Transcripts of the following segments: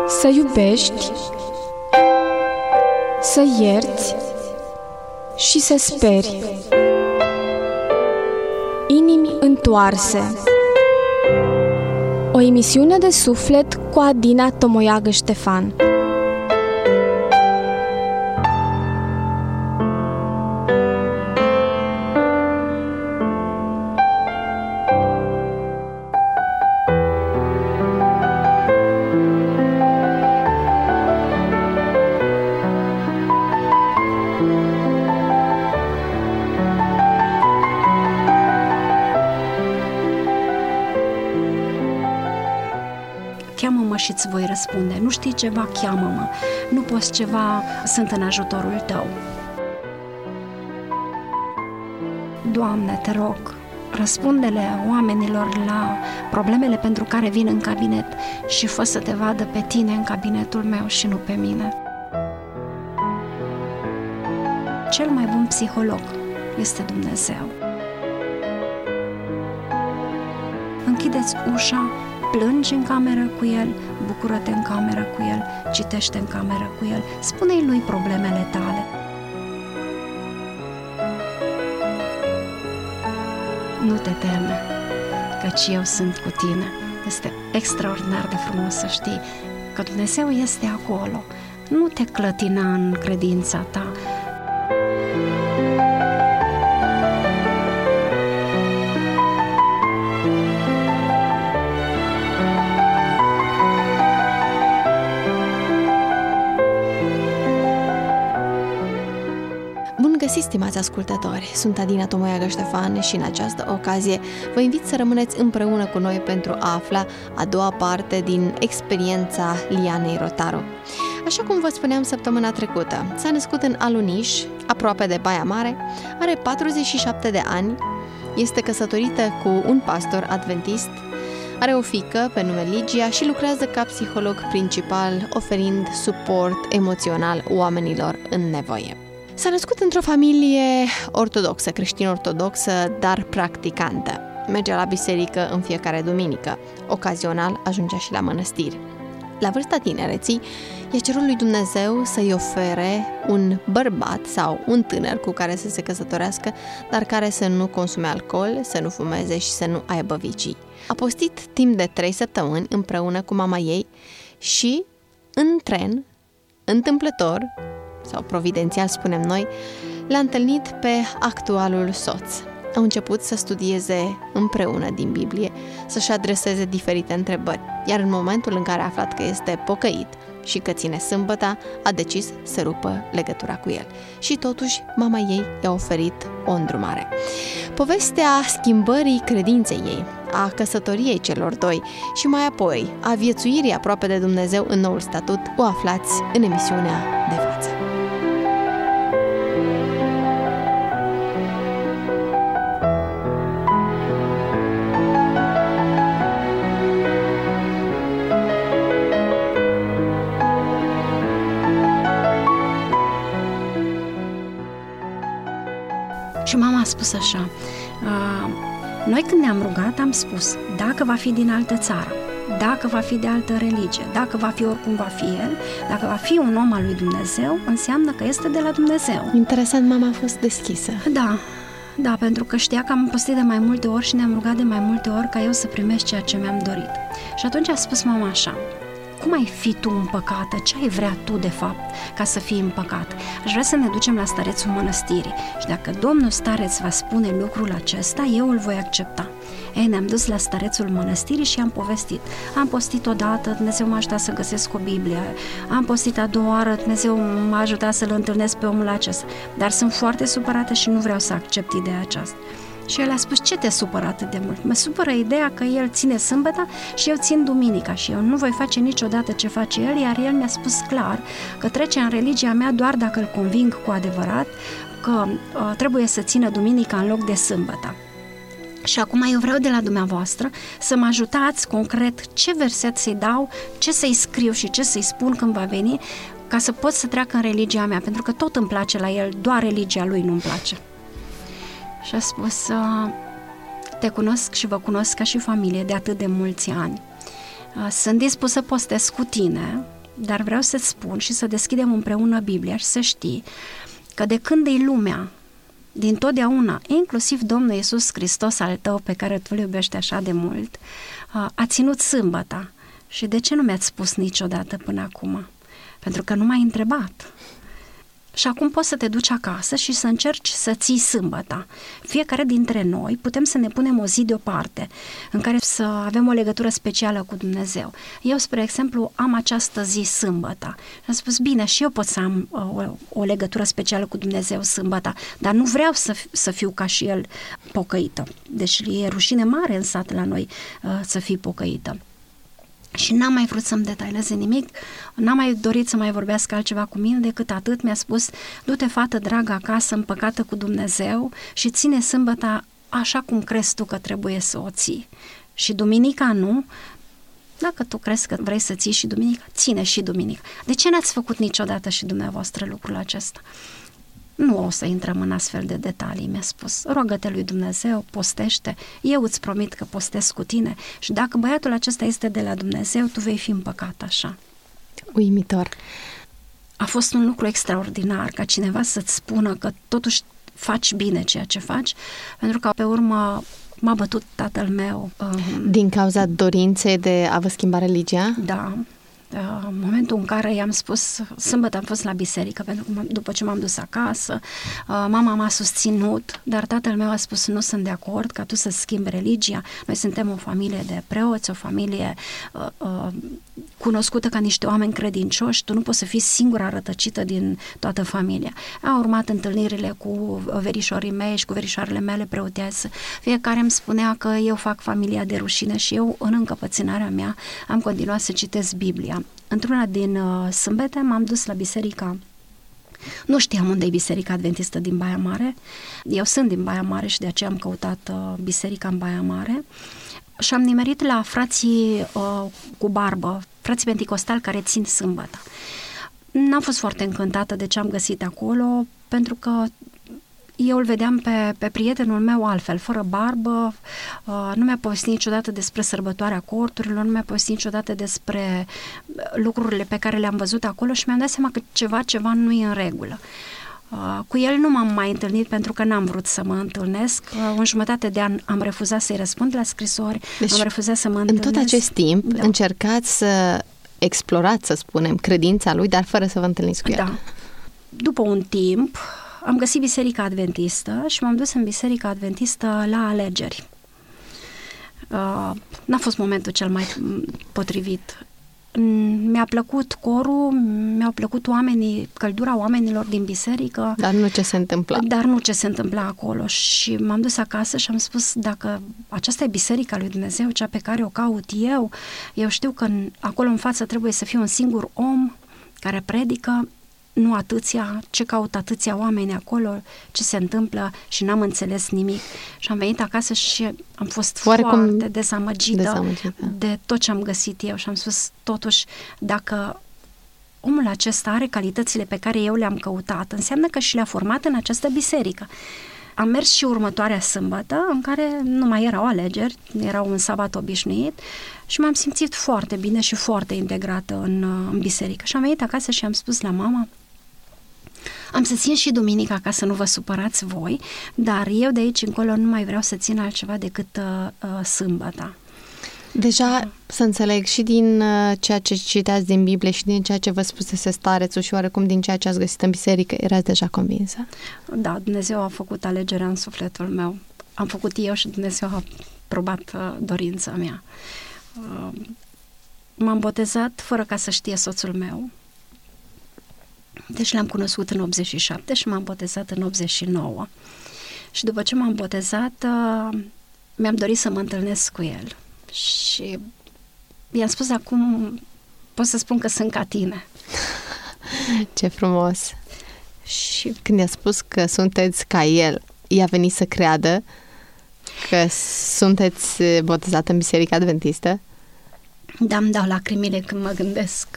Să iubești, să ierți și să speri. Inimi întoarse. O emisiune de suflet cu Adina Tomoiagă Ștefan. Cheamă-mă și îți voi răspunde. Nu știi ceva, cheamă-mă. Nu poți ceva, sunt în ajutorul tău. Doamne, te rog, răspunde-le oamenilor la problemele pentru care vin în cabinet și fă să te vadă pe tine în cabinetul meu și nu pe mine. Cel mai bun psiholog este Dumnezeu. Închideți ușa, plângi în cameră cu el, bucură-te în cameră cu el, citește în cameră cu el, spune-i lui problemele tale. Nu te teme, căci eu sunt cu tine. Este extraordinar de frumos să știi că Dumnezeu este acolo. Nu te clătina în credința ta. Stimați ascultători, sunt Adina Tomoiagă Ștefan și în această ocazie vă invit să rămâneți împreună cu noi pentru a afla a doua parte din experiența Lianei Rotaru. Așa cum vă spuneam săptămâna trecută, s-a născut în Aluniș, aproape de Baia Mare, are 47 de ani, este căsătorită cu un pastor adventist, are o fiică pe nume Ligia și lucrează ca psiholog principal, oferind suport emoțional oamenilor în nevoie. S-a născut într-o familie ortodoxă, creștin-ortodoxă, dar practicantă. Mergea la biserică în fiecare duminică. Ocazional ajungea și la mănăstiri. La vârsta tinereții, i-a cerut lui Dumnezeu să-i ofere un bărbat sau un tânăr cu care să se căsătorească, dar care să nu consume alcool, să nu fumeze și să nu aibă vicii. A postit timp de 3 săptămâni împreună cu mama ei și, în tren, întâmplător, sau providențial spunem noi, l-a întâlnit pe actualul soț. Au început să studieze împreună din Biblie, să-și adreseze diferite întrebări, iar în momentul în care a aflat că este pocăit și că ține sâmbăta, a decis să rupă legătura cu el. Și totuși, mama ei i-a oferit o îndrumare. Povestea schimbării credinței ei, a căsătoriei celor doi și mai apoi a viețuirii aproape de Dumnezeu în noul statut o aflați în emisiunea de față. Și mama a spus așa, noi când ne-am rugat am spus, dacă va fi din altă țară, dacă va fi de altă religie, dacă va fi oricum va fi el, dacă va fi un om al lui Dumnezeu, înseamnă că este de la Dumnezeu. Interesant, mama a fost deschisă. Da, pentru că știa că am postit de mai multe ori și ne-am rugat de mai multe ori ca eu să primesc ceea ce mi-am dorit. Și atunci a spus mama așa, cum ai fi tu împăcată? Ce ai vrea tu, de fapt, ca să fii împăcat? Aș vrea să ne ducem la starețul mănăstirii și dacă domnul stareț va spune lucrul acesta, eu îl voi accepta. Ne-am dus la starețul mănăstirii și am povestit. Am postit odată, Dumnezeu m-a ajutat să găsesc o Biblie. Am postit a doua oară, Dumnezeu m-a ajutat să-l întâlnesc pe omul acesta. Dar sunt foarte supărată și nu vreau să accept ideea aceasta. Și el a spus, ce te supără atât de mult? Mă supără ideea că el ține sâmbăta și eu țin duminica și eu nu voi face niciodată ce face el, iar el mi-a spus clar că trece în religia mea doar dacă îl conving cu adevărat că trebuie să țină duminica în loc de sâmbăta. Și acum eu vreau de la dumneavoastră să mă ajutați concret ce verset să-i dau, ce să-i scriu și ce să-i spun când va veni, ca să pot să treacă în religia mea, pentru că tot îmi place la el, doar religia lui nu-mi place. Și a spus, te cunosc și vă cunosc ca și familie de atât de mulți ani. Sunt dispus să postez cu tine, dar vreau să-ți spun și să deschidem împreună Biblia și să știi că de când e lumea, din totdeauna, inclusiv Domnul Iisus Hristos al tău, pe care tu îl iubești așa de mult, a ținut sâmbăta. Și de ce nu mi-ați spus niciodată până acum? Pentru că nu m-ai întrebat. Și acum poți să te duci acasă și să încerci să ții sâmbăta. Fiecare dintre noi putem să ne punem o zi deoparte în care să avem o legătură specială cu Dumnezeu. Eu, spre exemplu, am această zi sâmbăta. Și am spus, bine, și eu pot să am o legătură specială cu Dumnezeu sâmbăta, dar nu vreau să fiu ca și El pocăită. Deci e rușine mare în sat la noi să fii pocăită. Și n-am mai vrut să-mi detalieze nimic, n-am mai dorit să mai vorbească altceva cu mine decât atât. Mi-a spus, du-te, fată dragă, acasă, împăcată cu Dumnezeu și ține sâmbăta așa cum crezi tu că trebuie să o ții. Și duminica nu. Dacă tu crezi că vrei să ții și duminica, ține și duminica. De ce n-ați făcut niciodată și dumneavoastră lucrul acesta? Nu o să intrăm în astfel de detalii, mi-a spus. Roagă-te lui Dumnezeu, postește, eu îți promit că postez cu tine și dacă băiatul acesta este de la Dumnezeu, tu vei fi împăcat așa. Uimitor. A fost un lucru extraordinar ca cineva să-ți spună că totuși faci bine ceea ce faci, pentru că pe urmă m-a bătut tatăl meu. Din cauza dorinței de a vă schimba religia? Da. În momentul în care i-am spus, sâmbătă am fost la biserică, pentru că după ce m-am dus acasă, mama m-a susținut, dar tatăl meu a spus, nu sunt de acord ca tu să schimbi religia. Noi suntem o familie de preoți, o familie cunoscută ca niște oameni credincioși, tu nu poți să fii singura rătăcită din toată familia. Au urmat întâlnirile cu verișorii mei și cu verișoarele mele preoteasă. Fiecare îmi spunea că eu fac familia de rușine și eu, în încăpățânarea mea, am continuat să citesc Biblia. Într-una din sâmbete m-am dus la biserica. Nu știam unde e Biserica Adventistă din Baia Mare. Eu sunt din Baia Mare și de aceea am căutat biserica în Baia Mare. Și am nimerit la frații cu barbă, frații penticostali care țin sâmbăta. N-am fost foarte încântată de ce am găsit acolo, pentru că eu îl vedeam pe prietenul meu altfel, fără barbă, nu mi-a povestit niciodată despre sărbătoarea corturilor, nu mi-a povestit niciodată despre lucrurile pe care le-am văzut acolo și mi-am dat seama că ceva nu e în regulă. Cu el nu m-am mai întâlnit pentru că n-am vrut să mă întâlnesc. În jumătate de an am refuzat să-i răspund la scrisori, deci, am refuzat să mă întâlnesc. În tot acest timp încercați să explorați, să spunem, credința lui, dar fără să vă întâlniți cu el. Da. După un timp am găsit Biserica Adventistă și m-am dus în Biserica Adventistă la alegeri. N-a fost momentul cel mai potrivit. Mi-a plăcut corul, mi-au plăcut oamenii, căldura oamenilor din biserică. Dar nu ce se întâmpla. Dar nu ce se întâmpla acolo. Și m-am dus acasă și am spus, dacă aceasta e biserica lui Dumnezeu, cea pe care o caut eu știu că acolo în față trebuie să fie un singur om care predică, nu atâția, ce caut atâția oameni acolo, ce se întâmplă și n-am înțeles nimic. Și am venit acasă și am fost foarte dezamăgită de tot ce am găsit eu și am spus, totuși, dacă omul acesta are calitățile pe care eu le-am căutat, înseamnă că și le-a format în această biserică. Am mers și următoarea sâmbătă, în care nu mai erau alegeri, era un sabat obișnuit și m-am simțit foarte bine și foarte integrată în biserică. Și am venit acasă și am spus la mama, am să țin și duminica ca să nu vă supărați voi, dar eu de aici încolo nu mai vreau să țin altceva decât sâmbăta. Deja, să înțeleg, și din ceea ce citeați din Biblie și din ceea ce vă spusese starețul și oarecum din ceea ce ați găsit în biserică, erați deja convinsă? Da, Dumnezeu a făcut alegerea în sufletul meu. Am făcut eu și Dumnezeu a probat dorința mea. M-am botezat fără ca să știe soțul meu. Deci l-am cunoscut în 87 și m-am botezat în 89. Și după ce m-am botezat, mi-am dorit să mă întâlnesc cu el. Și i-am spus, acum pot să spun că sunt ca tine. Ce frumos! Și când i-a spus că sunteți ca el, i-a venit să creadă că sunteți botezată în Biserica Adventistă? Da, îmi dau lacrimile când mă gândesc.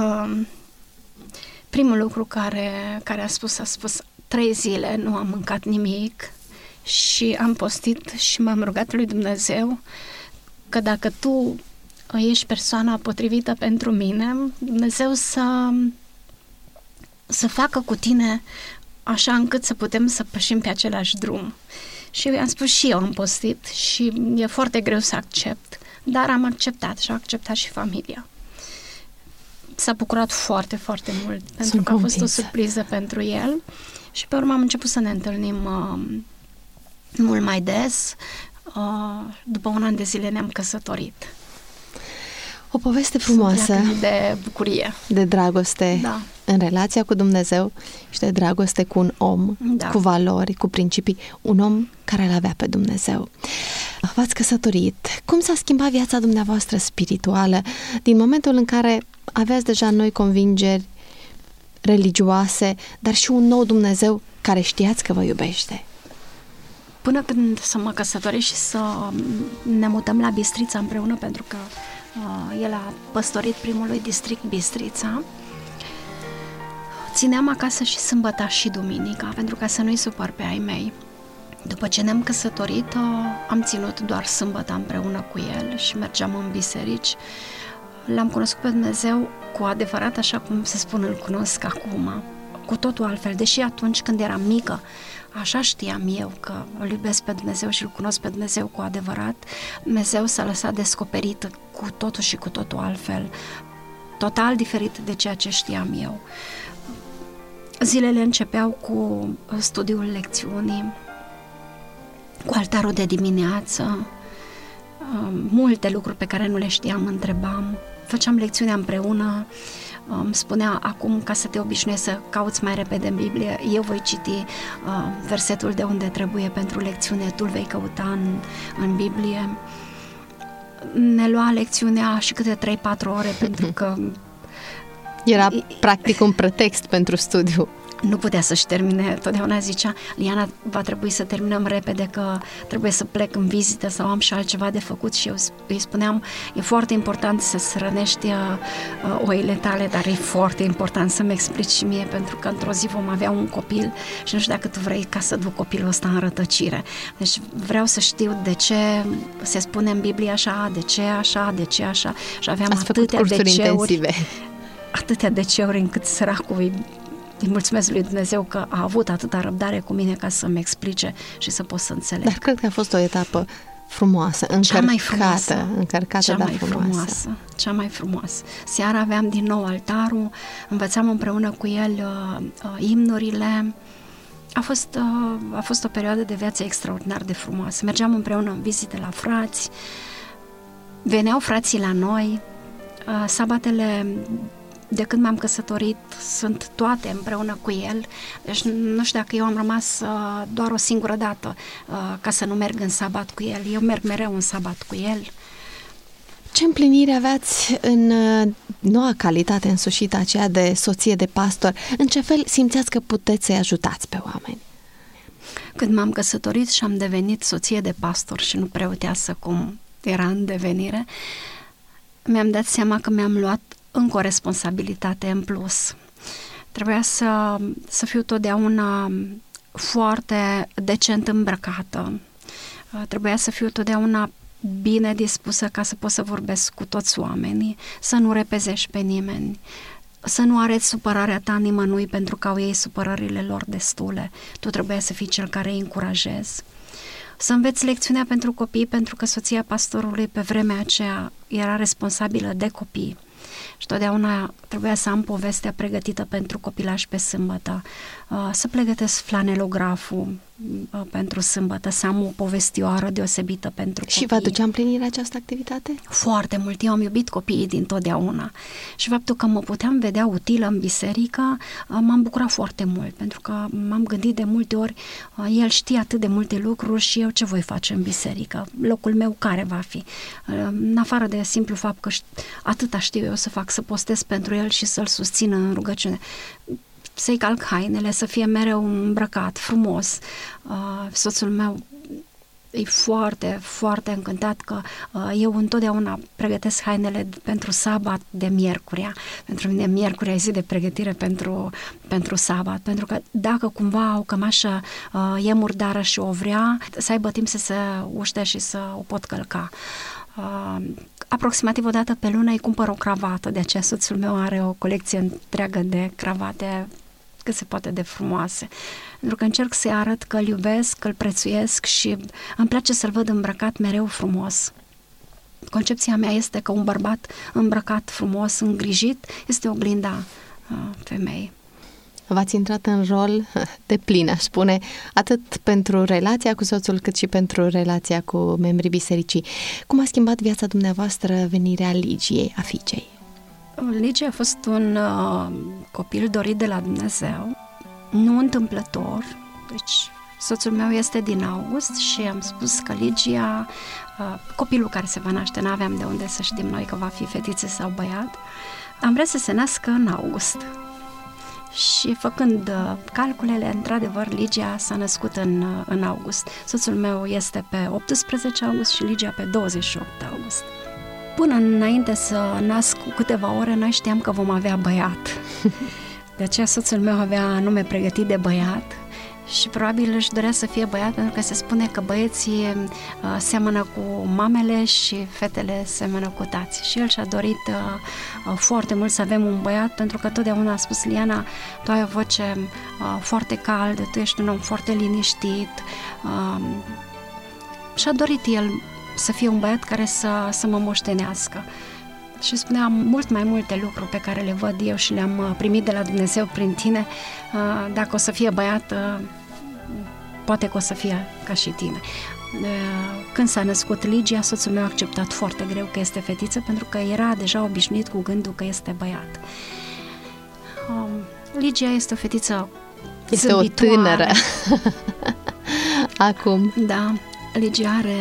Primul lucru care a spus 3 zile nu am mâncat nimic și am postit și m-am rugat lui Dumnezeu că dacă tu ești persoana potrivită pentru mine, Dumnezeu să facă cu tine așa încât să putem să pășim pe același drum. Și eu i-am spus și eu am postit și e foarte greu să accept, dar am acceptat și a acceptat și familia. S-a bucurat foarte, foarte mult pentru că a fost o surpriză pentru el și pe urmă am început să ne întâlnim mult mai des. După un an de zile ne-am căsătorit. O poveste frumoasă de bucurie, de dragoste, da, în relația cu Dumnezeu și de dragoste cu un om, da, cu valori, cu principii, un om care îl avea pe Dumnezeu. V-ați căsătorit. Cum s-a schimbat viața dumneavoastră spirituală din momentul în care aveați deja noi convingeri religioase, dar și un nou Dumnezeu care știați că vă iubește? Până când să mă căsătoresc și să ne mutăm la Bistrița împreună, pentru că el a păstorit primului district Bistrița, țineam acasă și sâmbăta și duminica, pentru ca să nu-i supăr pe ai mei. După ce ne-am căsătorit, am ținut doar sâmbăta împreună cu el și mergeam în biserici. L-am cunoscut pe Dumnezeu cu adevărat așa cum se spune, îl cunosc acum, cu totul altfel. Deși atunci când eram mică, așa știam eu că îl iubesc pe Dumnezeu și îl cunosc pe Dumnezeu cu adevărat, Dumnezeu s-a lăsat descoperit cu totul și cu totul altfel, total diferit de ceea ce știam eu. Zilele începeau cu studiul lecțiunii, cu altarul de dimineață, multe lucruri pe care nu le știam, întrebam, făceam lecțiunea împreună. Îmi spunea acum, ca să te obișnuiești să cauți mai repede în Biblie, eu voi citi versetul de unde trebuie pentru lecțiune, tu îl vei căuta în Biblie. Ne lua lecțiunea și câte 3-4 ore pentru că era practic un pretext pentru studiu. Nu putea să-și termine, totdeauna zicea, Liana, va trebui să terminăm repede că trebuie să plec în vizită sau am și altceva de făcut și eu îi spuneam, e foarte important să-ți hrănești oile tale, dar e foarte important să-mi explici și mie, pentru că într-o zi vom avea un copil și nu știu dacă tu vrei ca să duc copilul ăsta în rătăcire. Deci vreau să știu de ce se spune în Biblie așa, de ce așa, de ce așa, și aveam atâtea DC-uri încât săracul îi mulțumesc lui Dumnezeu că a avut atâta răbdare cu mine ca să-mi explice și să pot să înțeleg. Dar cred că a fost o etapă frumoasă, încărcată, dar frumoasă. Cea mai frumoasă. Seara aveam din nou altarul, învățam împreună cu el imnurile. A fost o perioadă de viață extraordinar de frumoasă. Mergeam împreună în vizite la frați, veneau frații la noi, sabatele de când m-am căsătorit sunt toate împreună cu el, deci nu știu dacă eu am rămas doar o singură dată ca să nu merg în sabat cu el. Eu merg mereu în sabat cu el. Ce împlinire aveați în noua calitate însușită, aceea de soție de pastor? În ce fel simțeați că puteți să-i ajutați pe oameni? Când m-am căsătorit și am devenit soție de pastor și nu preoteasă cum era în devenire, mi-am dat seama că mi-am luat încă o responsabilitate în plus. Trebuia să fiu totdeauna foarte decent îmbrăcată. Trebuia să fiu totdeauna bine dispusă ca să pot să vorbesc cu toți oamenii, să nu repezești pe nimeni, să nu arăți supărarea ta nimănui pentru că au ei supărările lor destule. Tu trebuia să fii cel care îi încurajezi. Să înveți lecțiunea pentru copii, pentru că soția pastorului pe vremea aceea era responsabilă de copii. Și totdeauna trebuia să am povestea pregătită pentru copilași pe sâmbătă, să pregătesc flanelograful pentru sâmbătă, să am o povestioară deosebită pentru copii. Și vă aducea împlinirea această activitate? Foarte mult. Eu am iubit copiii dintotdeauna și faptul că mă puteam vedea utilă în biserică m-am bucurat foarte mult, pentru că m-am gândit de multe ori, el știe atât de multe lucruri și eu ce voi face în biserică? Locul meu care va fi? În afară de simplu fapt că atâta știu eu să fac, să postez pentru el și să-l susțin în rugăciune, să-i calc hainele, să fie mereu îmbrăcat, frumos. Soțul meu e foarte, foarte încântat că eu întotdeauna pregătesc hainele pentru sabat de miercurea. Pentru mine miercurea e zi de pregătire pentru sabat, pentru că dacă cumva o cămașă e murdară și o vrea, să aibă timp să se uște și să o pot călca. Aproximativ o dată pe lună îi cumpăr o cravată, de aceea soțul meu are o colecție întreagă de cravate cât se poate de frumoase. Pentru că încerc să-i arăt că îl iubesc, că îl prețuiesc și îmi place să-l văd îmbrăcat mereu frumos. Concepția mea este că un bărbat îmbrăcat frumos, îngrijit, este oglinda femeii. V-ați intrat în rol de plin, aș spune, atât pentru relația cu soțul, cât și pentru relația cu membrii bisericii. Cum a schimbat viața dumneavoastră venirea Ligiei, a fiicei? Ligia a fost un copil dorit de la Dumnezeu, nu întâmplător. Deci, soțul meu este din august și am spus că Ligia, copilul care se va naște, n-aveam de unde să știm noi că va fi fetiță sau băiat, am vrea să se nască în august. Și făcând calculele, într-adevăr, Ligia s-a născut în august. Soțul meu este pe 18 august și Ligia pe 28 august. Până înainte să nasc cu câteva ore, noi știam că vom avea băiat. De aceea soțul meu avea nume pregătit de băiat și probabil își dorea să fie băiat pentru că se spune că băieții seamănă cu mamele și fetele seamănă cu tații. Și el și-a dorit foarte mult să avem un băiat pentru că totdeauna a spus: Liana, tu ai o voce foarte caldă, tu ești un om foarte liniștit. Și-a dorit el să fie un băiat care să mă moștenească. Și spuneam mult mai multe lucruri pe care le văd eu și le-am primit de la Dumnezeu prin tine. Dacă o să fie băiat, poate că o să fie ca și tine. Când s-a născut Ligia, soțul meu a acceptat foarte greu că este fetiță, pentru că era deja obișnuit cu gândul că este băiat. Ligia este o fetiță zâmbitoare. O tânără. Acum. Da, Ligia are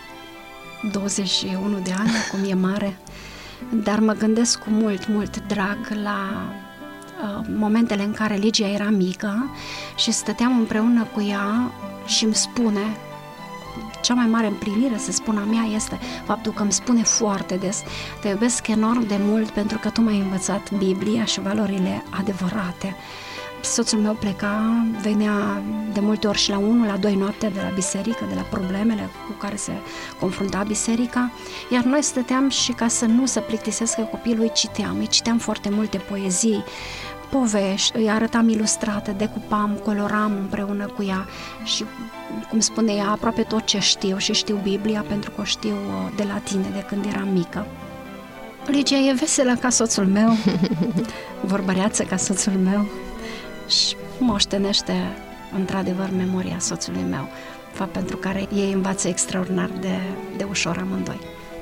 21 de ani, acum e mare. Dar mă gândesc cu mult drag la momentele în care Ligia era mică și stăteam împreună cu ea și îmi spune, cea mai mare împlinire, să spun, a mea este faptul că îmi spune foarte des: te iubesc enorm de mult pentru că tu m-ai învățat Biblia și valorile adevărate. Soțul meu pleca, venea de multe ori și la 1, la 2 noaptea de la biserică, de la problemele cu care se confrunta biserica, iar noi stăteam și ca să nu se plictisească copilul, îi citeam foarte multe poezii, povești, îi arătam ilustrate, decupam, coloram împreună cu ea și, cum spune ea, aproape tot ce știu, și știu Biblia pentru că o știu de la tine, de când eram mică. Ligia e veselă ca soțul meu, vorbăreață ca soțul meu și moștenește într-adevăr memoria soțului meu, fapt pentru care ei învață extraordinar de ușor amândoi.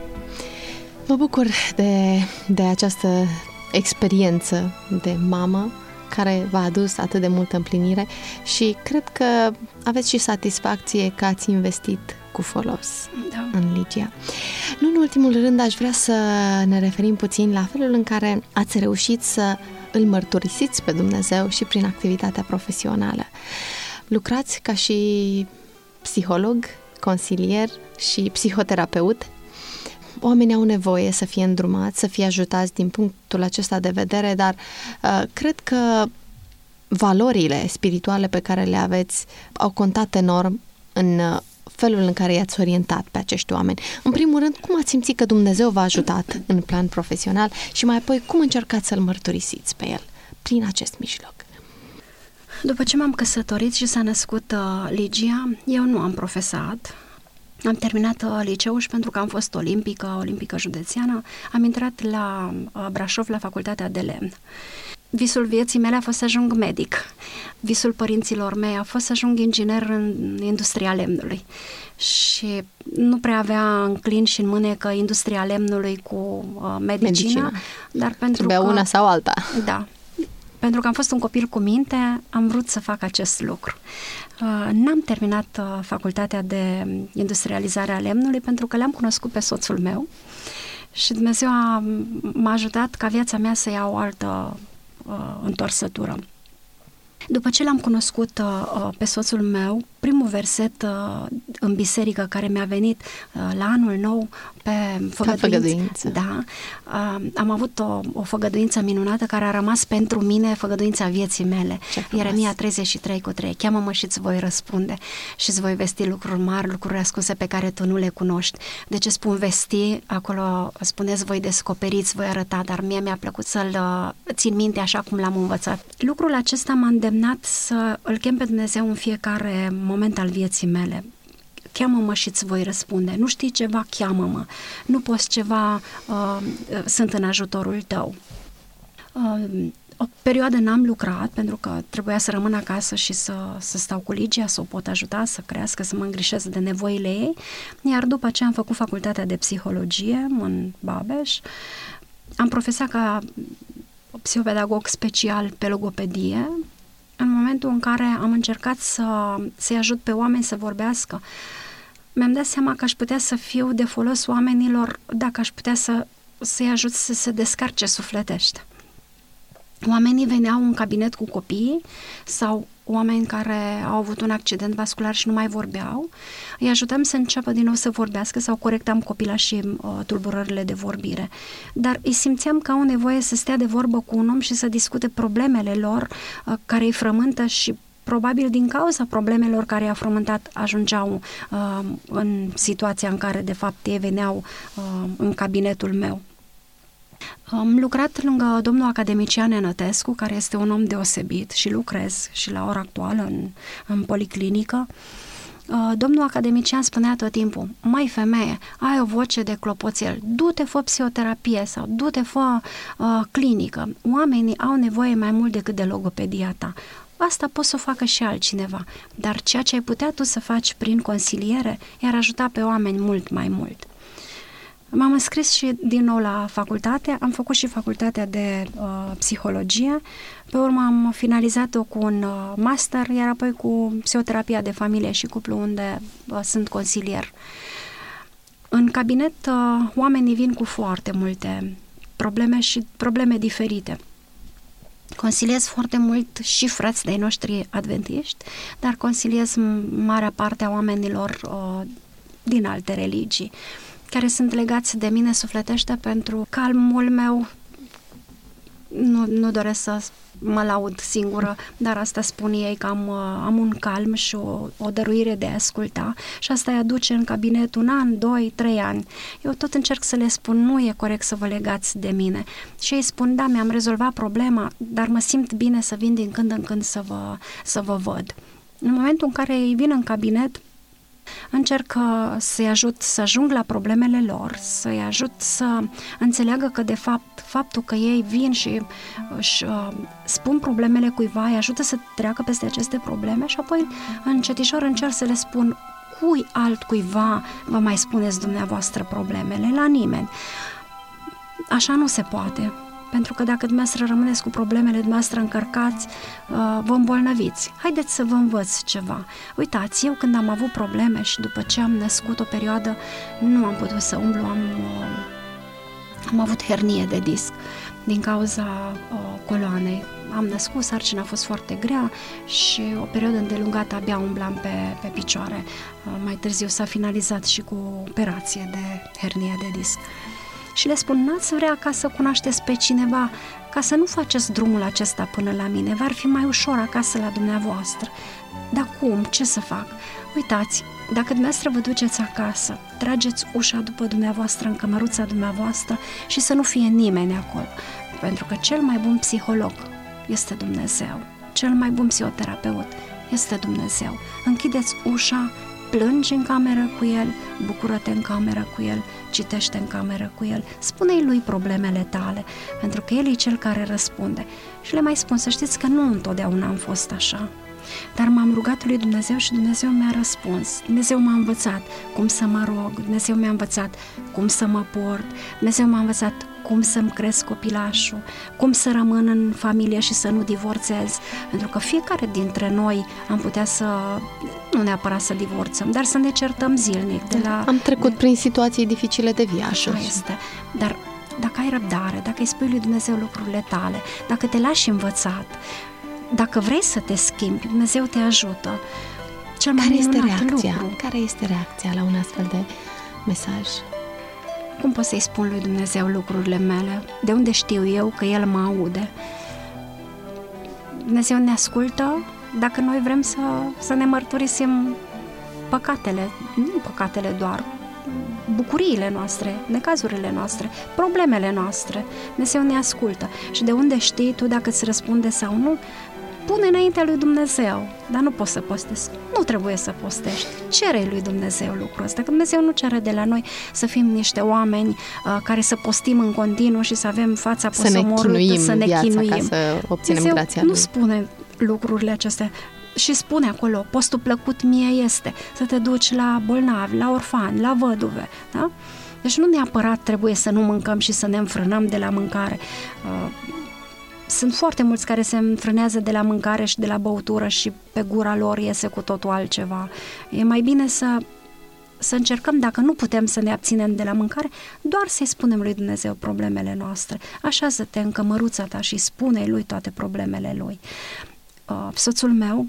Mă bucur de această experiență de mamă care v-a adus atât de multă împlinire și cred că aveți și satisfacție că ați investit cu folos în Ligia. Nu în ultimul rând, aș vrea să ne referim puțin la felul în care ați reușit să îl mărturisiți pe Dumnezeu și prin activitatea profesională. Lucrați ca și psiholog, consilier și psihoterapeut. Oamenii au nevoie să fie îndrumați, să fie ajutați din punctul acesta de vedere, dar cred că valorile spirituale pe care le aveți au contat enorm în felul în care i-ați orientat pe acești oameni. În primul rând, cum ați simțit că Dumnezeu v-a ajutat în plan profesional și mai apoi cum încercați să-L mărturisiți pe El prin acest mijloc? După ce m-am căsătorit și s-a născut Ligia, eu nu am profesat. Am terminat liceul și pentru că am fost olimpică județeană, am intrat la Brașov la facultatea de lemn. Visul vieții mele a fost să ajung medic. Visul părinților mei a fost să ajung inginer în industria lemnului. Și nu prea avea în clin și în mânecă industria lemnului cu medicina. Dar pentru trebuia una sau alta. Da. Pentru că am fost un copil cu minte, am vrut să fac acest lucru. N-am terminat facultatea de industrializare a lemnului pentru că le-am cunoscut pe soțul meu și Dumnezeu m-a ajutat ca viața mea să ia o altă întorsătură. După ce l-am cunoscut pe soțul meu, primul verset în biserică care mi-a venit la anul nou pe făgăduință. Da, am avut o făgăduință minunată care a rămas pentru mine, făgăduința vieții mele. Ieremia 33:3. Cheamă-mă și îți voi răspunde și îți voi vesti lucruri mari, lucruri ascunse pe care tu nu le cunoști. De ce spun vesti? Acolo spuneți voi descoperiți, voi arăta, dar mie mi-a plăcut să-l țin minte așa cum l-am învățat. Lucrul acesta m-a îndemnat să îl chem pe Dumnezeu în fiecare moment al vieții mele. Cheamă-mă și îți voi răspunde. Nu știi ceva, cheamă-mă. Nu poți ceva, sunt în ajutorul tău. O perioadă n-am lucrat pentru că trebuia să rămân acasă și să stau cu Ligia, să o pot ajuta, să crească, să mă îngrijesc de nevoile ei. Iar după ce am făcut facultatea de psihologie în Babeș, am profesat ca psihopedagog special pe logopedie, în momentul în care am încercat să-i ajut pe oameni să vorbească. Mi-am dat seama că aș putea să fiu de folos oamenilor dacă aș putea să-i ajut să se descarce sufletește. Oamenii veneau în cabinet cu copiii sau oameni care au avut un accident vascular și nu mai vorbeau. Îi ajutam să înceapă din nou să vorbească sau corectam copilașii tulburările de vorbire. Dar îi simțeam că au nevoie să stea de vorbă cu un om și să discute problemele lor care îi frământă și probabil din cauza problemelor care i-a frământat ajungeau în situația în care de fapt ei veneau în cabinetul meu. Am lucrat lângă domnul academician Enătescu, care este un om deosebit și lucrez și la ora actuală în policlinică. Domnul academician spunea tot timpul: mai femeie, ai o voce de clopoțel, du-te, fă psihoterapie sau du-te, fă clinică. Oamenii au nevoie mai mult decât de logopedia ta. Asta poți să o facă și altcineva, dar ceea ce ai putea tu să faci prin consiliere i-ar ajuta pe oameni mult mai mult. M-am înscris și din nou la facultate, am făcut și facultatea de psihologie, pe urmă am finalizat-o cu un master, iar apoi cu psihoterapia de familie și cuplu, unde sunt consilier. În cabinet oamenii vin cu foarte multe probleme și probleme diferite. Consiliez foarte mult și frați de-ai noștri adventiști, dar consiliez marea parte a oamenilor din alte religii, care sunt legați de mine sufletește pentru calmul meu. Nu doresc să mă laud singură, dar asta spun ei, că am un calm și o dăruire de a asculta și asta îi aduce în cabinet 1 an, 2, 3 ani. Eu tot încerc să le spun, nu e corect să vă legați de mine. Și ei spun, da, mi-am rezolvat problema, dar mă simt bine să vin din când în când să vă văd. În momentul în care ei vin în cabinet, încerc să-i ajut să ajung la problemele lor, să-i ajut să înțeleagă că de fapt faptul că ei vin și își spun problemele cuiva îi ajută să treacă peste aceste probleme și apoi încetișor încerc să le spun cui altcuiva vă mai spuneți dumneavoastră problemele, la nimeni. Așa nu se poate. Pentru că dacă dumneavoastră rămâneți cu problemele dumneavoastră încărcați, vă îmbolnăviți. Haideți să vă învăț ceva. Uitați, eu când am avut probleme și după ce am născut o perioadă, nu am putut să umblu, am avut hernie de disc din cauza coloanei. Am născut, sarcina a fost foarte grea și o perioadă îndelungată abia umblam pe picioare. Mai târziu s-a finalizat și cu operație de hernie de disc. Și le spun, n-ați vrea ca să cunoașteți pe cineva, ca să nu faceți drumul acesta până la mine, v-ar fi mai ușor acasă la dumneavoastră. Dar cum? Ce să fac? Uitați, dacă dumneavoastră vă duceți acasă, trageți ușa după dumneavoastră în cămăruța dumneavoastră și să nu fie nimeni acolo, pentru că cel mai bun psiholog este Dumnezeu, cel mai bun psihoterapeut este Dumnezeu. Închideți ușa, plângi în cameră cu el, bucură-te în cameră cu el, citește în cameră cu el, spune-i lui problemele tale, pentru că el e cel care răspunde. Și le mai spun, să știți că nu întotdeauna am fost așa, dar m-am rugat lui Dumnezeu și Dumnezeu mi-a răspuns. Dumnezeu m-a învățat cum să mă rog, Dumnezeu mi-a învățat cum să mă port, Dumnezeu m-a învățat cum să-mi cresc copilașul, cum să rămân în familie și să nu divorțez, pentru că fiecare dintre noi am putea să, nu neapărat să divorțăm, dar să ne certăm zilnic. Am trecut prin situații dificile de viață. Așa este, dar dacă ai răbdare, dacă îi spui lui Dumnezeu lucrurile tale, dacă te lași învățat, dacă vrei să te schimbi, Dumnezeu te ajută. cel mai minunat lucru. Care este reacția la un astfel de mesaj? Cum pot să-i spun lui Dumnezeu lucrurile mele? De unde știu eu că El mă aude? Dumnezeu ne ascultă dacă noi vrem să ne mărturisim păcatele, nu păcatele doar, bucuriile noastre, necazurile noastre, problemele noastre. Dumnezeu ne ascultă. Și de unde știi tu dacă îți răspunde sau nu? Pune înaintea lui Dumnezeu, dar nu poți să postezi. Nu trebuie să postești. Cere lui Dumnezeu lucrul ăsta, că Dumnezeu nu cere de la noi să fim niște oameni care să postim în continuu și să avem fața posomorâtă, să ne chinuim. Ca să obținem Dumnezeu grația nu lui. spune lucrurile acestea. Și spune acolo, postul plăcut mie este să te duci la bolnavi, la orfani, la văduve, da? Deci nu neapărat trebuie să nu mâncăm și să ne înfrânăm de la mâncare. Sunt foarte mulți care se înfrânează de la mâncare și de la băutură și pe gura lor iese cu totul altceva. E mai bine să încercăm, dacă nu putem să ne abținem de la mâncare, doar să-i spunem lui Dumnezeu problemele noastre. Așează-te în cămăruța ta și spune-i lui toate problemele lui. Soțul meu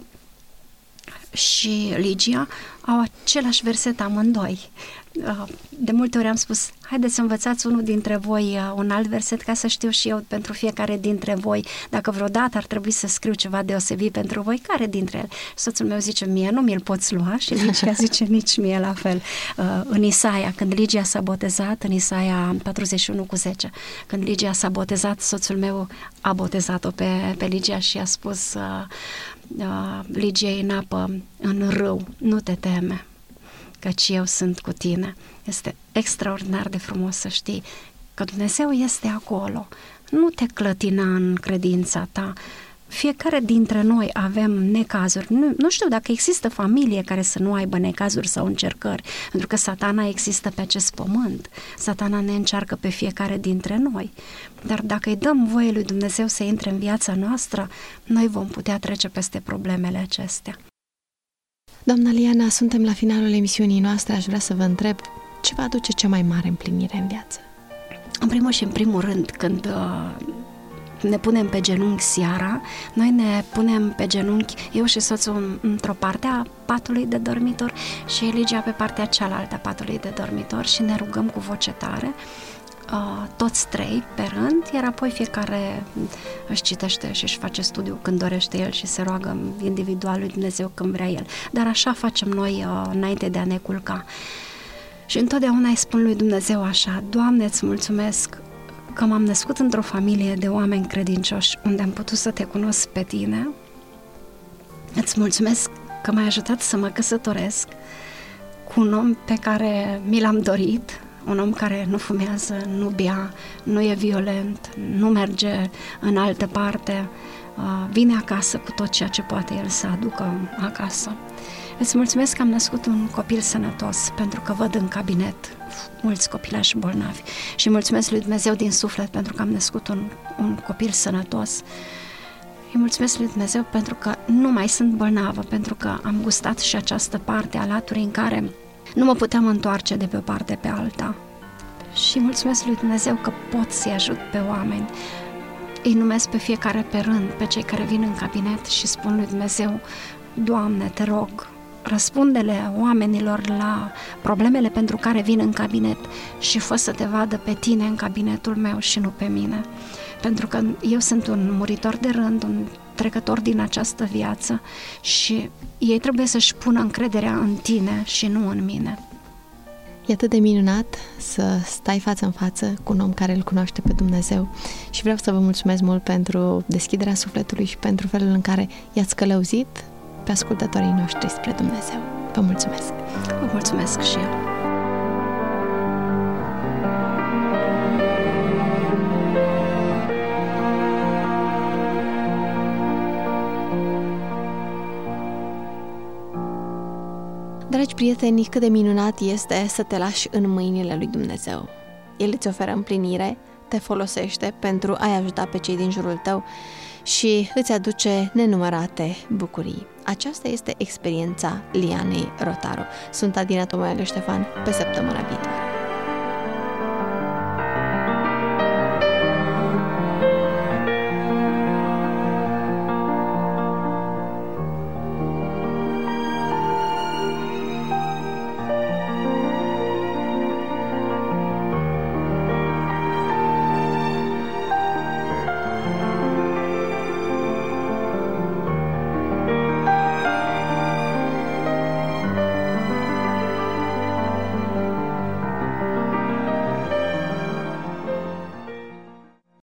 și Ligia au același verset amândoi. De multe ori am spus, haideți să învățați unul dintre voi un alt verset ca să știu și eu pentru fiecare dintre voi. Dacă vreodată ar trebui să scriu ceva deosebit pentru voi, care dintre ele? Soțul meu zice, mie nu mi-l poți lua, și Ligia zice, nici mie la fel. În Isaia, când Ligia s-a botezat, în Isaia 41:10, când Ligia s-a botezat, soțul meu a botezat-o pe Ligia și a spus Ligiei în apă, în râu, nu te teme, căci eu sunt cu tine. Este extraordinar de frumos să știi că Dumnezeu este acolo. Nu te clătina în credința ta. Fiecare dintre noi avem necazuri. Nu știu dacă există familie care să nu aibă necazuri sau încercări, pentru că Satana există pe acest pământ. Satana ne încearcă pe fiecare dintre noi. Dar dacă îi dăm voie lui Dumnezeu să intre în viața noastră, noi vom putea trece peste problemele acestea. Doamna Liana, suntem la finalul emisiunii noastre. Aș vrea să vă întreb, ce vă aduce cea mai mare împlinire în viață? În primul și în primul rând, când ne punem pe genunchi seara, noi ne punem pe genunchi, eu și soțul într-o parte a patului de dormitor și Eligia pe partea cealaltă a patului de dormitor și ne rugăm cu voce tare, toți trei pe rând, iar apoi fiecare își citește și își face studiu când dorește el și se roagă individual lui Dumnezeu când vrea el. Dar așa facem noi înainte de a ne culca. Și întotdeauna îi spun lui Dumnezeu așa, Doamne, îți mulțumesc că m-am născut într-o familie de oameni credincioși, unde am putut să te cunosc pe tine. Îți mulțumesc că m-ai ajutat să mă căsătoresc cu un om pe care mi l-am dorit, un om care nu fumează, nu bea, nu e violent, nu merge în altă parte, vine acasă cu tot ceea ce poate el să aducă acasă. Îți mulțumesc că am născut un copil sănătos, pentru că văd în cabinet mulți copilași bolnavi. Și mulțumesc lui Dumnezeu din suflet pentru că am născut un copil sănătos. Îi mulțumesc lui Dumnezeu pentru că nu mai sunt bolnavă, pentru că am gustat și această parte a laturii în care nu mă puteam întoarce de pe o parte pe alta. Și mulțumesc lui Dumnezeu că pot să-i ajut pe oameni. Îi numesc pe fiecare pe rând, pe cei care vin în cabinet și spun lui Dumnezeu, Doamne, te rog, răspunde-le oamenilor la problemele pentru care vin în cabinet și fă să te vadă pe tine în cabinetul meu și nu pe mine. Pentru că eu sunt un muritor de rând, un trecător din această viață și ei trebuie să-și pună încrederea în tine și nu în mine. E atât de minunat să stai față în față cu un om care îl cunoaște pe Dumnezeu și vreau să vă mulțumesc mult pentru deschiderea sufletului și pentru felul în care i-ați călăuzit pe ascultătorii noștri spre Dumnezeu. Vă mulțumesc! Vă mulțumesc și eu! Dragi prieteni, cât de minunat este să te lași în mâinile lui Dumnezeu. El îți oferă împlinire, te folosește pentru a-i ajuta pe cei din jurul tău și îți aduce nenumărate bucurii. Aceasta este experiența Lianei Rotaru. Sunt Adina Tomoiagă Ștefan, pe săptămâna viitoare.